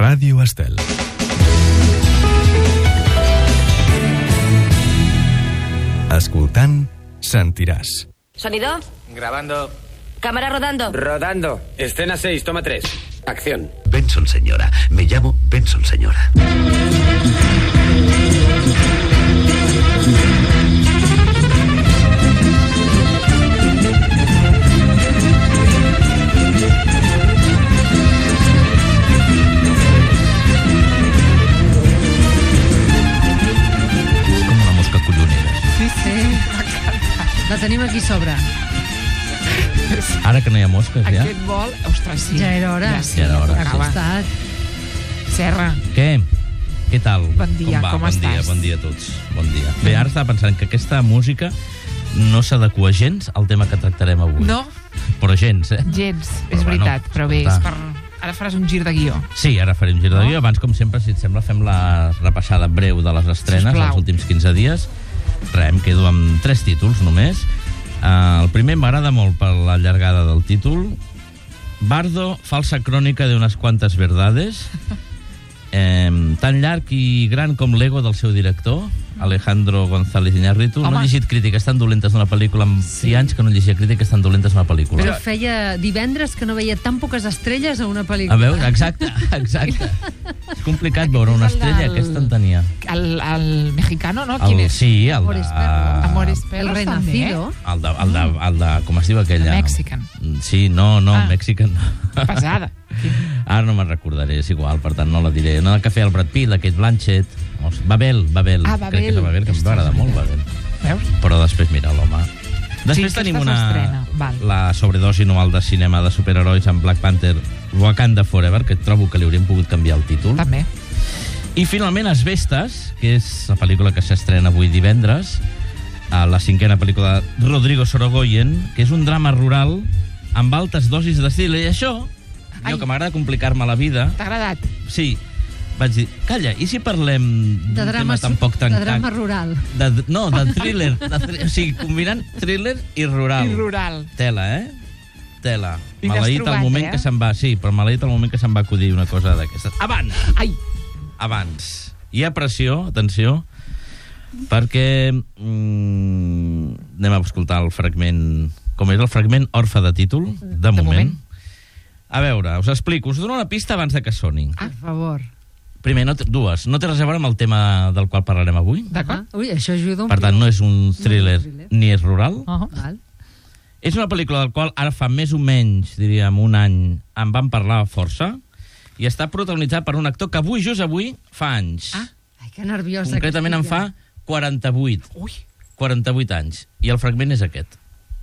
Ràdio Estel. Escoltant, sentiràs. ¿Sonido? Grabando. ¿Cámara rodando? Rodando. Escena 6, toma 3. Acción. Benson, señora. Me llamo Benson, señora. És com una mosca collonera. Sí, la tenim aquí sobre. Ara que no hi ha mosques, ja? Aquest vol... Ostres, sí. Ja era hora. Ja era hora. Ha costat. Serra. Què? Què tal? Bon dia, com estàs? Bon dia a tots. Bon dia. Bé, ara estava pensant que aquesta música no s'adequa gens al tema que tractarem avui. No? Però gens, Gens, Però és veritat. bueno, Però bé, és escolta. per... Ara faràs un gir de guió. Sí, ara faré un gir de guió. Abans, com sempre, si et sembla, fem la repassada breu de les estrenes Sisplau. dels últims 15 dies. Res, em quedo amb 3 títols només. El primer m'agrada molt per la llargada del títol. Bardo, falsa crònica de unas cuantas verdades. Tan llarg i gran com l'ego del seu director, Alejandro González Iñárritu. No he llegit crítiques tan dolentes d'una pel·lícula en 6 anys que no llegia crítiques tan dolentes d'una pel·lícula. Però feia divendres que no veia tan poques estrelles a una pel·lícula. A veure, exacte. És complicat veure una estrella, aquesta en tenia. El mexicano, no? Quin és? Sí, el Amores de... Perros. Amores Perros, El Renacido. El de... Com es diu aquella? Mexican. Sí, no, Mexican no. Pesada. Ara no me'n recordaré, és igual, per tant no la diré. No, que feia el Brad Pitt, la Kate Blanchett. Babel. Ah, Crec que és a Babel, que m'agrada molt, Babel. Veus? Però després, mira, l'home... Després tenim la sobredosi anual de cinema de superherois amb Black Panther, Wakanda Forever, que trobo que li hauríem pogut canviar el títol. També. I finalment Asbestes, que és la pel·lícula que s'estrena avui divendres, la 5a pel·lícula de Rodrigo Sorogoyen, que és un drama rural amb altes dosis d'estil. I això, jo que m'agrada complicar-me la vida... T'ha agradat? Sí. Vaig dir, calla, i si parlem De tema tan poc tancat? De drama rural. No, de thriller. O sigui, combinant thriller i rural. I rural. Tela, Tela. I Maleït n'has el moment trobat, que se'm va... Sí, però maleït el moment que se'm va acudir una cosa d'aquestes. Abans! Ai! Abans. Hi ha pressió, atenció, perquè anem a escoltar el fragment... Com és el fragment orfe de títol, de moment. A veure, us explico. Us dono una pista abans de que soni. Per favor. Primer, dues. No té res a veure amb el tema del qual parlarem avui. D'acord. Ui, això ajuda un Per tant, no és un thriller ni és rural. Val. És una pel·lícula del qual ara fa més o menys, diríem, un any, en van parlar força, i està protagonitzat per un actor que just avui, fa anys. Ai, que nerviosa. Concretament en fa 48. Ui. 48 anys. I el fragment és aquest.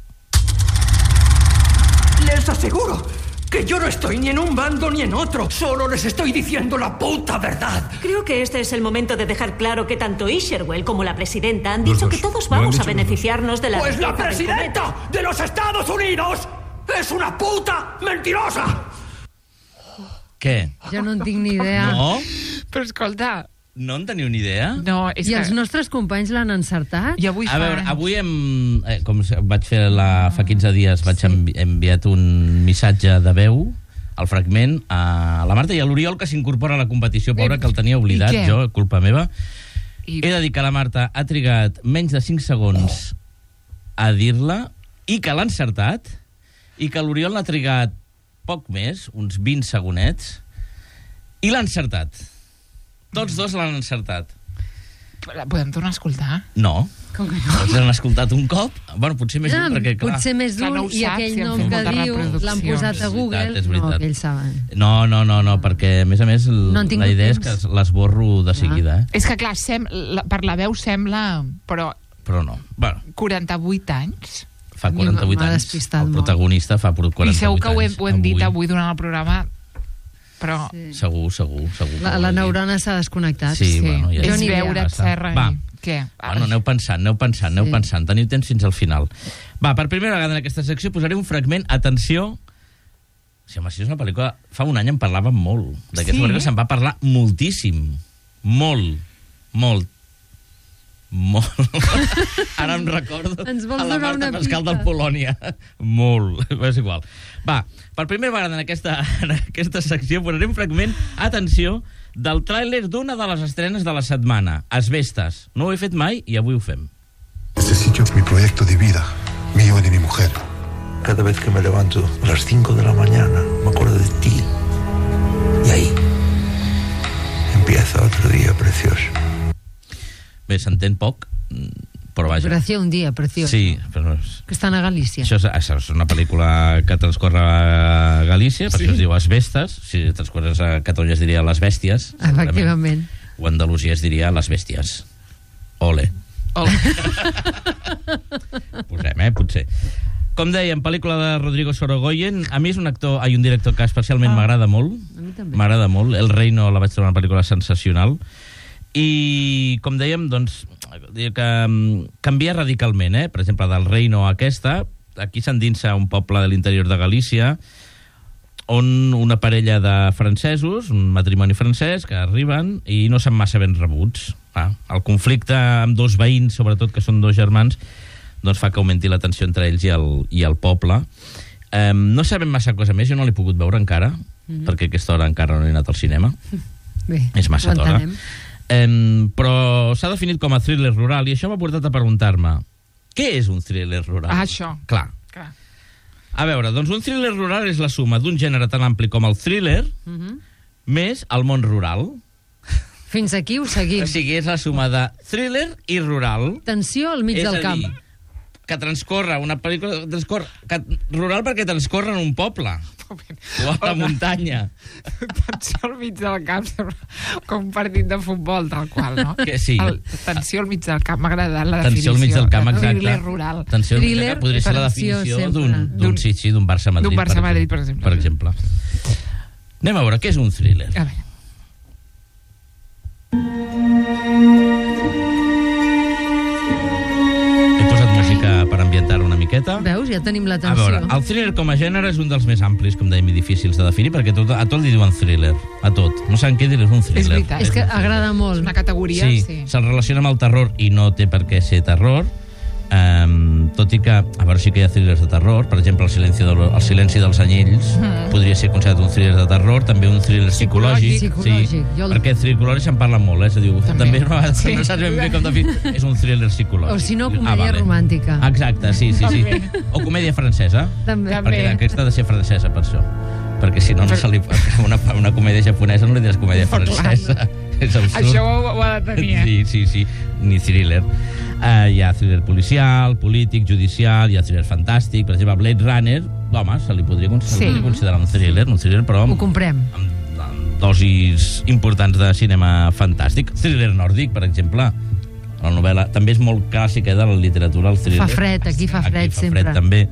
Les aseguro que yo no estoy ni en un bando ni en otro. Solo les estoy diciendo la puta verdad. Creo que este es el momento de dejar claro que tanto Isherwell como la presidenta han dicho que todos vamos a beneficiarnos de la... ¡Pues la riqueza del presidenta cometa. de los Estados Unidos es una puta mentirosa! Què? Jo no en tinc ni idea. No? Però escolta... No en teniu ni idea? No, és I que... els nostres companys l'han encertat? I avui A veure, anys. avui com vaig fer fa 15 dies, vaig enviat un missatge de veu, el fragment, a la Marta i a l'Oriol, que s'incorpora a la competició, pobra, que el tenia oblidat, I què? jo, culpa meva. I... He de dir que la Marta ha trigat menys de 5 segons a dir-la, i que l'ha encertat, i que l'Oriol n'ha trigat poc més, uns 20 segonets, i l'ha encertat. Tots dos l'han encertat. La podem tornar a escoltar? No. Com que no? Els han escoltat un cop? Bueno, potser més d'un, perquè clar... Potser més Clar, d'un, no ho i saps, aquell si han nom fet que moltes diu l'han reproduccions. posat a Google. És veritat. No, aquells saben. No, perquè a més No han tingut la idea és temps. que l'esborro de seguida, És que, clar, per la veu sembla... Però Però no. Bueno, 48 anys? fa A mi 48 m'ha anys. despistat El molt. protagonista fa 48 anys. I segur que ho hem dit avui durant el programa, però... Sí. Segur. La neurona s'ha desconnectat. Sí, bueno, ja és Jo ni idea. veure't, Serra. Va. Què? Bueno, aneu pensant. Teniu temps fins al final. Va, per primera vegada en aquesta secció posaré un fragment. Atenció. Sí, home, si és una pel·lícula... Fa un any en parlàvem molt. D'aquesta pel·lícula se'n va parlar moltíssim. Molt. Molt. Ara em recordo Ens vols a la donar Marta una Pascal pista? del Polònia. Molt. És igual. Va, per primera vegada en aquesta secció posaré un fragment, atenció, del tràiler d'una de les estrenes de la setmana, Asbestas. No ho he fet mai i avui ho fem. Este sitio es mi proyecto de vida, mío y de mi mujer. Cada vez que me levanto a las 5 de la mañana, me acuerdo de ti. Y ahí empieza otro día precioso. Bé, s'entén poc, però vaja. Gracia un dia, preciós. Sí, però Que estan a Galícia. això és una pel·lícula que transcorre a Galícia, per això es diu Asbestas. Si transcorres a Catalunya es diria Les Bèsties. Efectivament. O a Andalusia es diria Les Bèsties. Ole. Posem, potser. Com dèiem, pel·lícula de Rodrigo Sorogoyen. A mi és un director que especialment m'agrada molt. A mi també. M'agrada molt. El Reino la vaig trobar una pel·lícula sensacional. I, com dèiem, doncs, que canvia radicalment, Per exemple, del Reino a aquesta, aquí s'endinsa un poble de l'interior de Galícia, on una parella de francesos, un matrimoni francès, que arriben i no són massa ben rebuts. El conflicte amb dos veïns, sobretot, que són dos germans, doncs fa que augmenti la tensió entre ells i el poble. No sabem massa cosa més, jo no l'he pogut veure encara, perquè a aquesta hora encara no he anat al cinema. Bé, És massa ho d'hora. entenem. Però s'ha definit com a thriller rural i això m'ha portat a preguntar-me què és un thriller rural? Això. Clar. A veure, doncs un thriller rural és la suma d'un gènere tan ampli com el thriller més el món rural. Fins aquí ho seguim. O sigui, és la suma de thriller i rural. Tensió al mig És del a camp. dir, que transcorre una pel·lícula rural perquè transcorre en un poble o a la muntanya. Tensió al mig del camp, com un partit de futbol, tal qual, no? Que sí. Tensió al mig del camp, m'ha agradat la definició. Tensió al mig del camp, exacte. Thriller rural. Tensió al mig del Thriller, camp podria ser la tensió definició sempre. d'un Barça-Madrid. D'un Barça-Madrid, per exemple. Per exemple. Anem a veure, què és un thriller? A veure. He posat música per ambientar una miqueta. Veus? Ja tenim la A tensió. veure, el thriller com a gènere és un dels més amplis, com dèiem, i difícils de definir, perquè a tot li diuen thriller, a tot. No saben què dir-li, és un thriller. És veritat. És que agrada molt. Una categoria, sí. Se'l relaciona amb el terror i no té per què ser terror, tot i que, a veure, sí que hi ha thrillers de terror, per exemple, El silenci dels anyells podria ser considerat un thriller de terror, també un thriller psicològic. Psicològic. Perquè thriller se'n parla molt, se diu, també no saps ben bé com definir, és un thriller psicològic. O si no, comèdia romàntica. Exacte, sí. O comèdia francesa. També. Perquè aquesta ha de ser francesa, per això. Perquè si no, se li una comèdia japonesa no li diràs comèdia francesa. És absurd. Això ho ha de tenir, Sí. Ni thriller. Hi ha thriller policial, polític, judicial, hi ha thriller fantàstic. Per exemple, Blade Runner, home, se li podria considerar un thriller, però Ho comprem. amb dosis importants de cinema fantàstic. Thriller nòrdic, per exemple. La novel·la també és molt clàssica de la literatura, el thriller. Fa fred, aquí fa fred sempre. Fa fred també.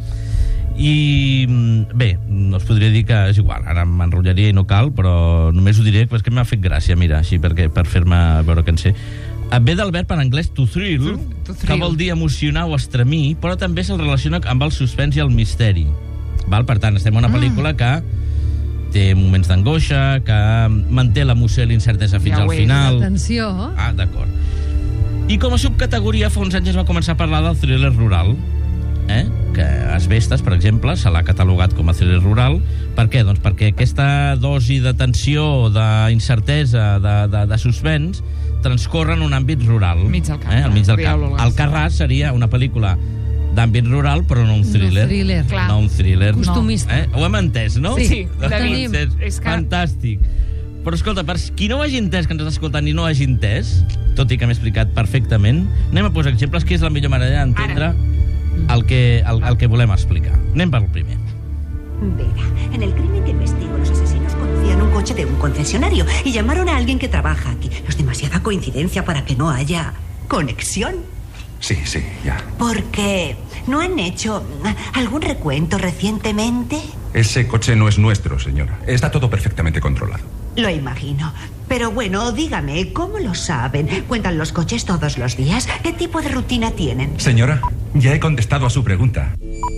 I bé, no us podria dir que és igual, ara m'enrotllaria i no cal, però només ho diré, és que m'ha fet gràcia, mira, així per fer-me veure que en sé. Ve del verb en anglès to thrill, que vol dir emocionar o estremir, però també se'l relaciona amb el suspens i el misteri. Per tant, estem en una pel·lícula que té moments d'angoixa, que manté l'emoció i l'incertesa fins al final. Atenció. D'acord. I com a subcategoria, fa uns anys es va començar a parlar del thriller rural, que Asbestas, per exemple, se l'ha catalogat com a thriller rural. Per què? Doncs perquè aquesta dosi de tensió, d'incertesa, de suspens, transcorre en un àmbit rural. Al mig del camp. Al mig del camp. El Carràs seria una pel·lícula d'àmbit rural, però no un thriller. No un thriller. Costumista. Ho hem entès, no? Sí, ho tenim. Fantàstic. Però escolta, per qui no ho hagi entès, que ens està escoltant i no ho hagi entès, tot i que m'he explicat perfectament, anem a posar exemples, que és la millor manera d'entendre el que volem explicar. Anem pel primer. Vera, en el crimen que investigo, los asesinos conducían un coche de un concesionario y llamaron a alguien que trabaja aquí. No es demasiada coincidencia para que no haya conexión. Sí, ya. Porque ¿no han hecho algún recuento recientemente? Ese coche no es nuestro, señora. Está todo perfectamente controlado. Lo imagino. Pero bueno, dígame, ¿cómo lo saben? ¿Cuentan los coches todos los días? ¿Qué tipo de rutina tienen? Señora, ya he contestado a su pregunta.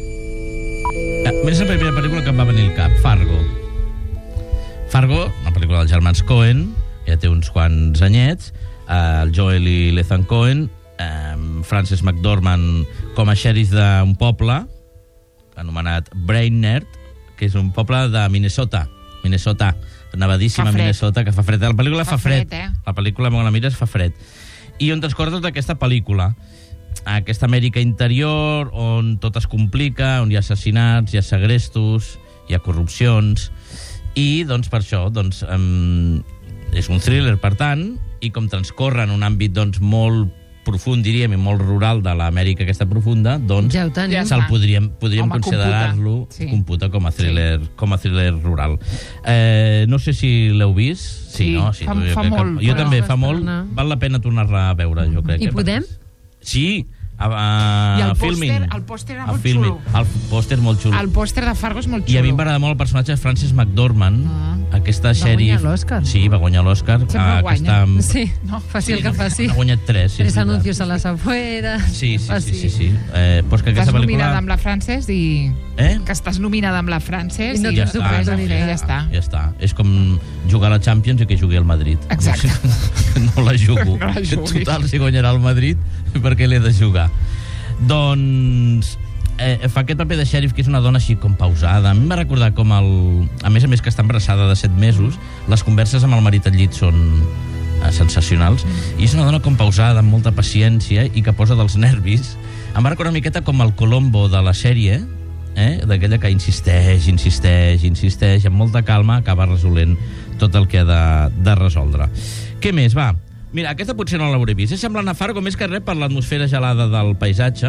És la primera pel·lícula que em va venir al cap, Fargo. Fargo, una pel·lícula dels germans Coen, ja té uns quants anyets, el Joel i l'Ethan Coen, Frances McDormand com a xèrif d'un poble anomenat Brainerd, que és un poble de Minnesota, nevadíssima Minnesota, que fa fred. La pel·lícula fa fred. La pel·lícula, quan la mires, fa fred. I on transcorre tota aquesta pel·lícula, aquesta Amèrica interior, on tot es complica, on hi ha assassinats, hi ha segrestos, hi ha corrupcions, i doncs per això és un thriller, per tant, i com transcorre en un àmbit doncs, molt profund, diríem, i molt rural de l'Amèrica aquesta profunda, doncs podríem considerar-lo computa com a thriller rural. No sé si l'heu vist. Sí, no? Sí, fa molt. Jo també, fa molt. Val la pena tornar-la a veure, jo crec. I podem? Sí, i el pòster era molt xulo. El pòster molt xulo. El pòster de Fargo és molt xulo. I a mi m'agrada molt el personatge de Frances McDormand, aquesta xèrif. Va guanyar l'Òscar. Sí, va guanyar l'Òscar. Sempre guanya. Sí, faci el que faci. Ha guanyat 3. 3 anuncios a las afueras. Sí. Pues que aquesta estàs pel·lícula... nominada amb la Frances i... Que estàs nominada amb la Frances i no tens res a fer, ja està. És com jugar a la Champions i que jugui al Madrid. Exacte. No la jugo. No la juguis. Total, si guanyarà el Madrid, per què l'he de jugar? Doncs fa aquest paper de xèrif, que és una dona així com pausada. A mi em va recordar com a més que està embarassada de 7 mesos, les converses amb el marit al llit són sensacionals, i és una dona com pausada, amb molta paciència, i que posa dels nervis. Em va recordar una miqueta com el Colombo de la sèrie, d'aquella que insisteix, amb molta calma acaba resolent tot el que ha de resoldre. Què més? Va, mira, aquesta potser no l'hauré vist. És semblant a Fargo, més que res per l'atmosfera gelada del paisatge.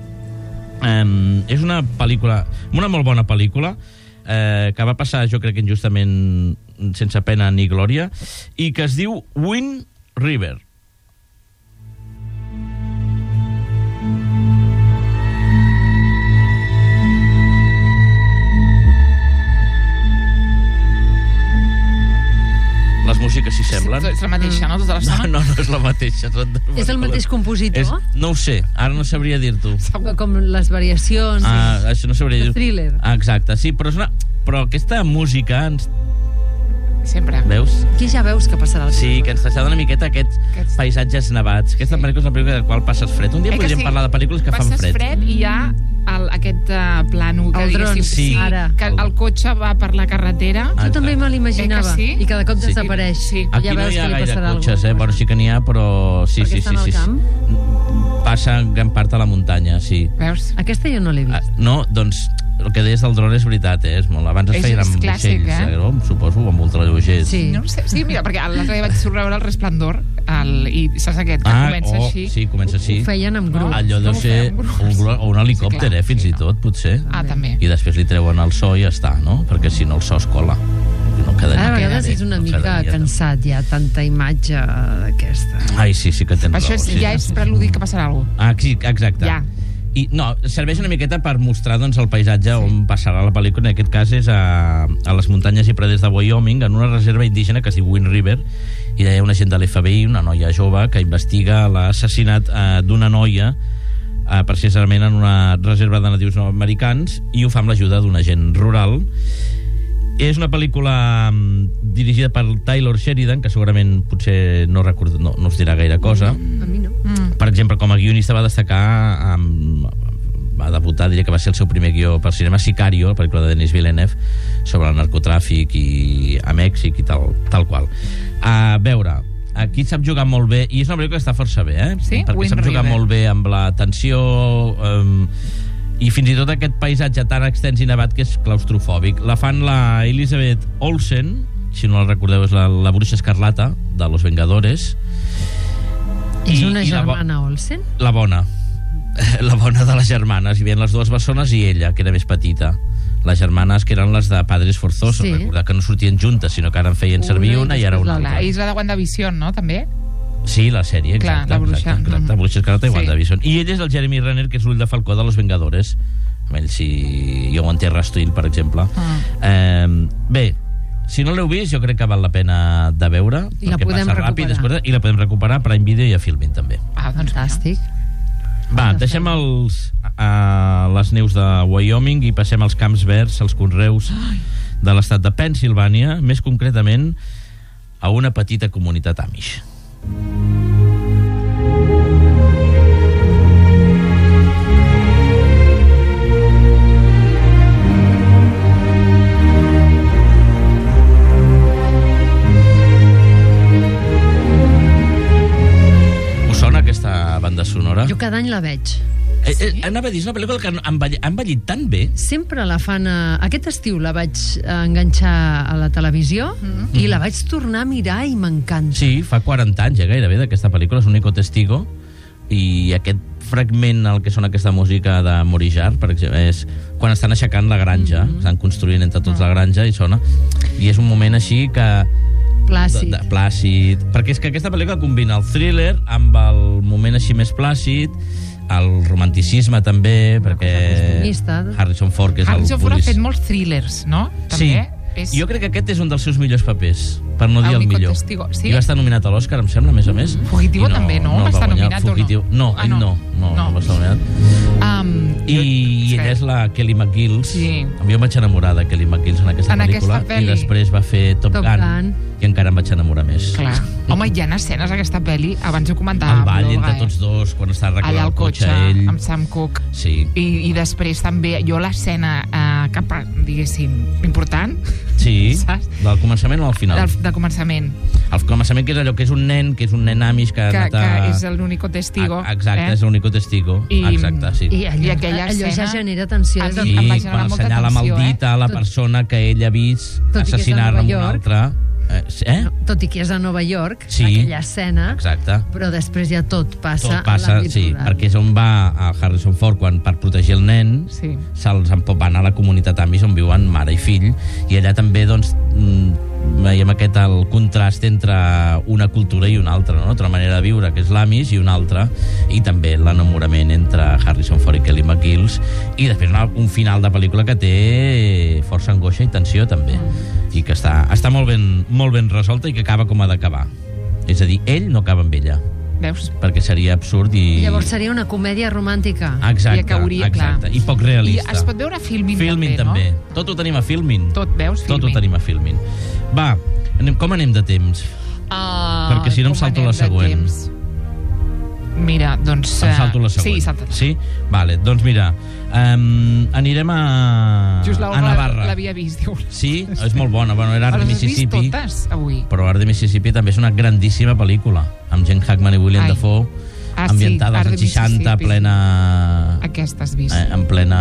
És una pel·lícula, una molt bona pel·lícula, que va passar, jo crec que injustament, sense pena ni glòria, i que es diu Wind River. Les músiques s'hi semblen. És la mateixa, no? Tota l'estona? No és la mateixa. És el mateix compositor? No ho sé, ara no sabria dir-t'ho. Com les variacions... Això no sabria dir-t'ho. Thriller. Exacte, sí, però aquesta música ens... Sempre. Veus? Aquí ja veus que passarà el temps. Sí, que ens trasllada una miqueta aquests paisatges nevats. Aquesta pel·lícula és una pel·lícula del qual passes fred. Un dia podríem parlar de pel·lícules que fan fred. Passes fred i hi ha aquest plànol que el dron, sí, que el cotxe va per la carretera. Jo també me l'imaginava, i cada cop desapareix. Aquí no hi ha gaire cotxes, bueno, sí que n'hi ha, però sí. Perquè estan al camp? Passa gran part a la muntanya, sí. Veus? Aquesta jo no l'he vist. No, doncs el que deies del dron és veritat, és molt. Abans es feien amb vaixells, suposo, amb ultralleugers. Sí. No sé, sí, mira, perquè l'altre dia vaig veure el Resplendor, i saps aquest, que comença així. Sí, comença així. Ho feien amb grup. Allò deu ser un helicòpter, fins i tot, potser. També. I després li treuen el so i ja està, no? Perquè si no el so es cola. A vegades és una mica cansat ja, tanta imatge d'aquesta. Ai, sí que tens raó. Això ja és preludi que passarà alguna cosa. Sí, exacte. Ja. I no, serveix una miqueta per mostrar doncs, el paisatge on passarà la pel·lícula. En aquest cas és a les muntanyes i praders de Wyoming, en una reserva indígena que es diu Wind River, i hi ha una gent de l'FBI, una noia jove, que investiga l'assassinat d'una noia precisament en una reserva de natius americans, i ho fa amb l'ajuda d'un agent rural. És una pel·lícula dirigida per Taylor Sheridan, que segurament potser no us dirà gaire cosa. A mi no. Per exemple, com a guionista va destacar, va debutar, diria que va ser el seu primer guió per cinema, Sicario, la pel·lícula de Denis Villeneuve, sobre el narcotràfic a Mèxic i tal qual. A veure, aquí sap jugar molt bé, i és una pel·lícula que està força bé, Sí? perquè sap jugar molt bé amb la tensió, i fins i tot aquest paisatge tan extens i nevat que és claustrofòbic. La fan la Elizabeth Olsen, si no la recordeu és la bruixa escarlata de Los Vengadores. És una germana Olsen? La bona de les germanes. Hi havia les dues bessones i ella, que era més petita. Les germanes que eren les de Padres Forzosos, recordar que no sortien juntes, sinó que ara en feien servir una i ara una altra. És la de WandaVision, no, també? Sí, la sèrie, exacte. Clar, la bruixa. Exacte, Bruixa Escarlata i WandaVision. I ell és el Jeremy Renner, que és l'ull de falcó de Los Vengadores. Amb ell si jo ho enterra Steel, per exemple. Bé, si no l'heu vist, jo crec que val la pena de veure. I la podem recuperar. I la podem recuperar per Prime Video i a Filmin, també. Doncs fantàstic. Va, deixem les neus de Wyoming i passem als camps verds, als conreus de l'estat de Pennsilvània, més concretament a una petita comunitat Amish. Jo cada any la veig. Anava a dir, és una pel·lícula que ha envellit tan bé. Sempre la fan... Aquest estiu la vaig enganxar a la televisió i la vaig tornar a mirar i m'encanta. Sí, fa 40 anys ja gairebé d'aquesta pel·lícula, és Único Testigo, i aquest fragment, el que sona aquesta música de Morijar, per exemple, és quan estan aixecant la granja, estan construint entre tots la granja i sona, i és un moment així que... Plàcid. Perquè és que aquesta pel·lícula combina el thriller amb el moment així més plàcid, el romanticisme també, perquè Harrison Ford, que és el Harrison Ford ha fet molts thrillers, no? També. Sí, jo crec que aquest és un dels seus millors papers, per no dir el millor. Testigo, sí? I va estar nominat a l'Oscar, em sembla, a més a més. Fugitivo també, no? Va estar nominat o no? No, ell no va estar nominat. I ella és la Kelly McGillis. Jo em vaig enamorar de Kelly McGillis en aquesta pel·lícula, i després va fer Top Gun, i encara em vaig enamorar més. Clar. Home, hi ha escenes d'aquesta pel·li, abans ho comentàvem. El ball entre tots dos, quan està arreglant el cotxe ell. Amb Sam Cooke. Sí. I després també, jo l'escena, diguéssim, important. Sí, del començament o al final? Del començament. El començament, que és allò que és un nen amish que és l'único testigo. Exacte, és l'único testigo. Exacte, sí. I allò ja genera tensió. Sí, quan assenyala amb el dit a la persona que ell ha vist assassinar amb un altre. Tot i que és a Nova York, sí, aquella escena, exacte, però després ja tot passa a l'àmbit rural. Perquè és on va a Harrison Ford quan, per protegir el nen, se'ls va anar a la comunitat Amish on viuen mare i fill, i allà també doncs veiem el contrast entre una cultura i una altra, no? Una manera de viure, que és l'Amish, i una altra, i també l'enamorament entre Harrison Ford i Kelly McGillis, i després un final de pel·lícula que té força angoixa i tensió també, i que està molt ben resolta i que acaba com ha d'acabar. És a dir, ell no acaba amb ella. Veus? Perquè seria absurd i... Llavors seria una comèdia romàntica. Exacte, i poc realista. I es pot veure a Filmin també, no? Tot ho tenim a Filmin. Tot, veus? Tot ho tenim a Filmin. Va, com anem de temps? Perquè si no em salto la següent. Mira, doncs... Em salto la següent. Sí, salta. Sí? Vale, doncs mira, anirem a Navarra. L'havia vist, diu. Sí? És molt bona. Bueno, era Art de Mississippi. Les he vist totes, avui. Però Art de Mississippi també és una grandíssima pel·lícula, amb Gene Hackman i William Dafoe, ambientada als anys 60, plena... Aquesta has vist. En plena...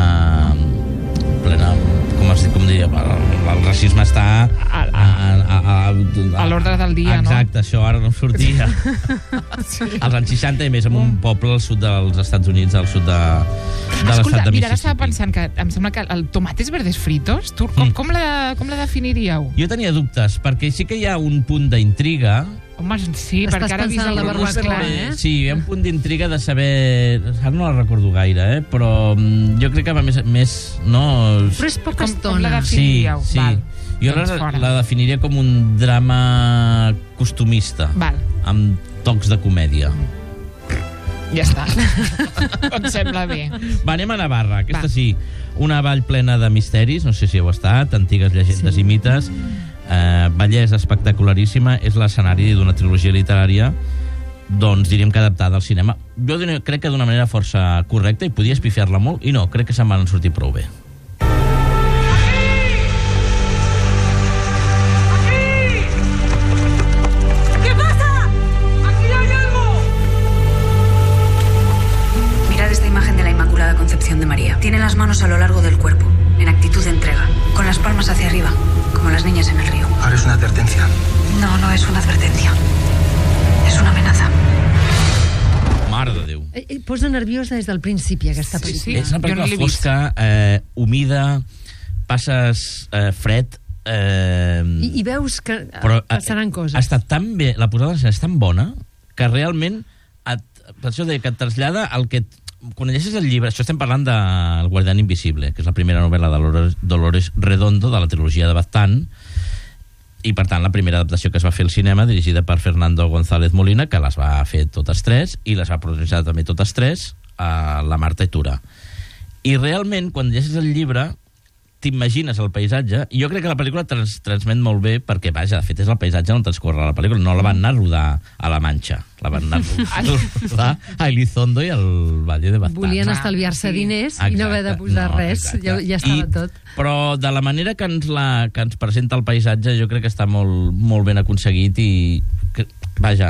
com diria, el racisme està a l'ordre del dia, no? Exacte, això ara no em sortia. Als anys 60 i més, en un poble al sud dels Estats Units, al sud de l'estat de Mississippi. Mira, ara estava pensant que em sembla que el tomates verdes fritos, com la definiríeu? Jo tenia dubtes, perquè sí que hi ha un punt d'intriga. Home, sí, perquè ara vist la barbacoa, Sí, hi ha un punt d'intriga de saber... Ara no la recordo gaire, però jo crec que va més... Però és poca estona. Com la definiríeu? Sí. Jo la definiria com un drama costumista, amb tocs de comèdia. Ja està. Em sembla bé. Va, anem a Navarra. Aquesta sí, una vall plena de misteris, no sé si heu estat, antigues llegendes i mites, bellesa espectacularíssima, és l'escenari d'una trilogia literària, doncs diríem que adaptada al cinema. Jo crec que d'una manera força correcta, i podia espifiar-la molt, i no, crec que se'n van sortir prou bé. Concepción de María. Tiene las manos a lo largo del cuerpo, en actitud de entrega, con las palmas hacia arriba, como las niñas en el río. Ahora es una advertencia. No, no es una advertencia. Es una amenaza. Mare de Déu. Posa nerviosa des del principi, aquesta pel·lícula. És una pel·lícula fosca, humida, passes fred... I veus que passaran coses. Ha estat tan bé, la posada és tan bona, que realment, per això deia que et trasllada el que... Quan llegeixes el llibre, això estem parlant de El guardián invisible, que és la primera novel·la de Dolores Redondo, de la trilogia de Baztán, i per tant la primera adaptació que es va fer al cinema, dirigida per Fernando González Molina, que les va fer totes tres, i les va protagonitzar també totes tres, la Marta i Tura. I realment, quan llegeixes el llibre, t'imagines el paisatge, i jo crec que la pel·lícula transmet molt bé, perquè, vaja, de fet, és el paisatge on transcorre la pel·lícula, no la van anar a rodar a La Manxa, la van anar a rodar a Elizondo i al Valle de Baztán. Volien estalviar-se diners i no haver de posar res, ja estava tot. Però de la manera que ens presenta el paisatge, jo crec que està molt ben aconseguit i, vaja,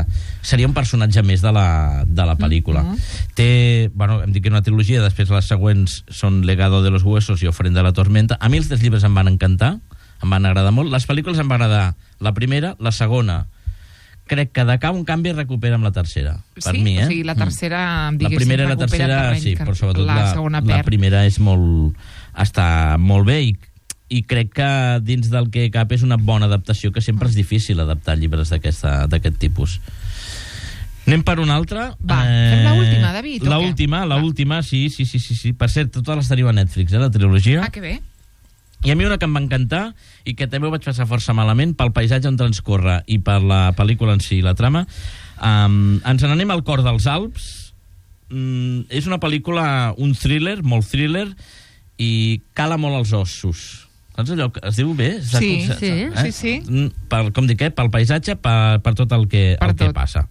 seria un personatge més de la pel·lícula. Té, bueno, hem dit que una trilogia, després les següents són Legado de los Huesos i Ofrenda de la Tormenta. A mi els 3 llibres em van encantar, em van agradar molt. Les pel·lícules em va agradar la primera, la segona crec que de cap un canvi es recupera amb la tercera. Per mi, o sigui, la tercera, diguéssim, la primera i la tercera, sí, però sobretot la primera és està molt bé i crec que dins del que cap és una bona adaptació, que sempre és difícil adaptar llibres d'aquest tipus. Anem per una altra. Va, fem l'última, David, o què? L'última, sí. Per cert, totes les teniu a Netflix, la trilogia. Ah, que bé. I a mi una que em va encantar i que també ho vaig passar força malament pel paisatge on transcorre i per la pel·lícula en si, la trama. Ens n'anem al cor dels Alps. És una pel·lícula, un thriller, molt thriller, i cala molt els ossos. Saps allò? Es diu bé? Sí. Com dic, pel paisatge, per tot el que passa.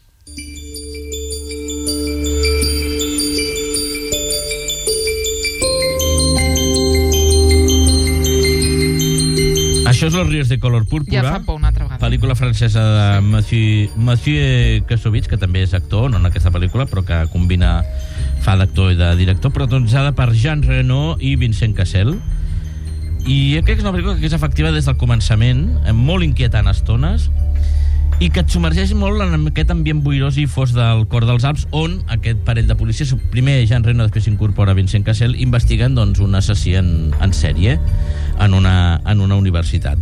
Això és Los Ríos de color púrpura. Ja fa por una altra vegada. Pel·lícula francesa de Mathieu Kassovitz, que també és actor, no en aquesta pel·lícula, però que fa d'actor i de director, protagonitzada per Jean Reno i Vincent Cassel. I crec que és una pel·lícula que és efectiva des del començament, molt inquietant a estones, i que et submergeix molt en aquest ambient boirós i fos del cor dels Alps, on aquest parell de policies, primer Jean Reno, després s'incorpora Vincent Cassel, investiguen un assassí en sèrie en una universitat.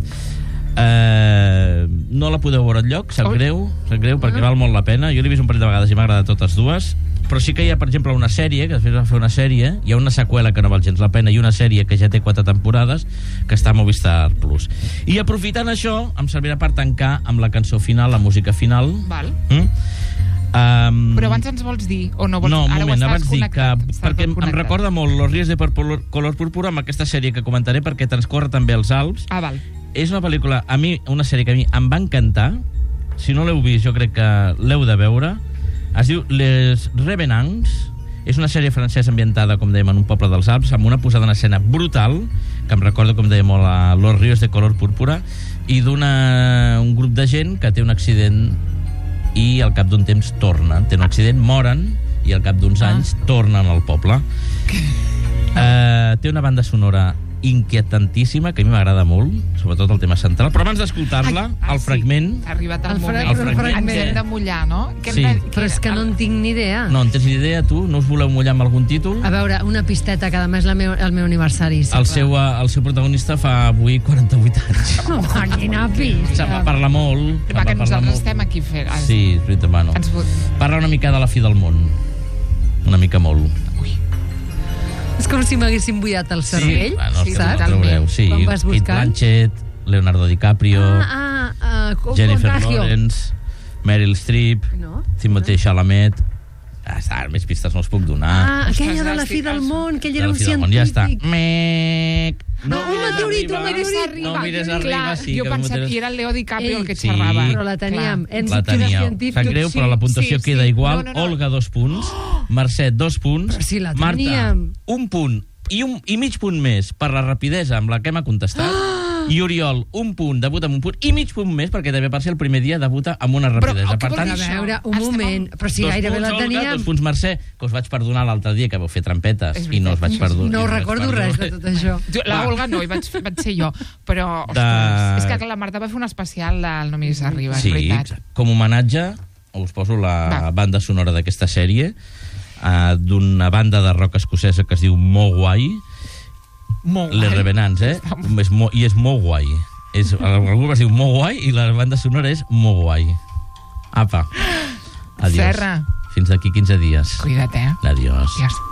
No la podeu veure enlloc, sap greu, perquè val molt la pena. Jo l'he vist un parell de vegades i m'ha agradat totes dues, però sí que hi ha, per exemple, una sèrie, que després va fer una sèrie, hi ha una seqüela que no val gens la pena, i una sèrie que ja té 4 temporades, que està a Movistar Plus. I aprofitant això, em servirà per tancar amb la cançó final, la música final. Val. Però abans ens vols dir, o no vols? No, un moment, abans dic que, perquè em recorda molt Los Ríos de color púrpura amb aquesta sèrie que comentaré, perquè transcorre també als Alps. Ah, val. És una pel·lícula, una sèrie que a mi em va encantar. Si no l'heu vist, jo crec que l'heu de veure. Es diu Les Revenants. És una sèrie francesa ambientada, com dèiem, en un poble dels Alps, amb una posada en escena brutal, que em recorda, com dèiem, molt a Los Ríos de color púrpura, i un grup de gent que té un accident i al cap d'un temps tornen. Té un accident, moren, i al cap d'uns anys tornen al poble. Té una banda sonora inquietantíssima, que a mi m'agrada molt, sobretot el tema central, però abans d'escoltar-la, el fragment... Ha arribat el moment. Ens hem de mullar, no? Sí. Però és que no en tinc ni idea. No en tens ni idea, tu? No us voleu mullar amb algun títol? A veure, una pisteta, que a més el meu aniversari. El seu protagonista fa avui 48 anys. Quina pista. Parla molt. Que nosaltres estem aquí fent. Sí, és veritat, bueno. Parla una mica de la fi del món. Una mica molt. És com si m'haguessin bullat el cervell, saps? Quan vas buscant. Kate Blanchett, Leonardo DiCaprio, Jennifer Lawrence, Meryl Streep, Timothée Chalamet. Més pistes no us puc donar. Aquella de la fi del món, que ell era un científic. Ja està. No, un meteorit. No mires arriba, sí. Jo pensava que era el Leo DiCaprio el que xerrava. Però la teníem. Sap greu, però la puntuació queda igual. Olga, 2 punts. Mercè, 2 punts. Marta, 1 punt i mig punt més per la rapidesa amb la que m'ha contestat. I Oriol, 1 punt, debuta amb 1 punt, i mig punt més, perquè també per ser el primer dia debuta amb una rapidesa. Per tant, a veure, un moment, però si gairebé la teníem... 2 punts, Mercè, que us vaig perdonar l'altre dia, que vau fer trampetes, i no us vaig perdonar. No recordo res de tot això. La Olga no, hi vaig ser jo, però, ostres, és que la Marta va fer un especial del No miris arriba, és veritat. Sí, com a homenatge, us poso la banda sonora d'aquesta sèrie, d'una banda de rock escocesa que es diu Mogwai, Les Revenants, i és Mogwai. Algú es diu Mogwai i la banda sonora és Mogwai. Apa, adiós. Serra. Fins d'aquí 15 dies. Cuida't, Adiós. Adiós.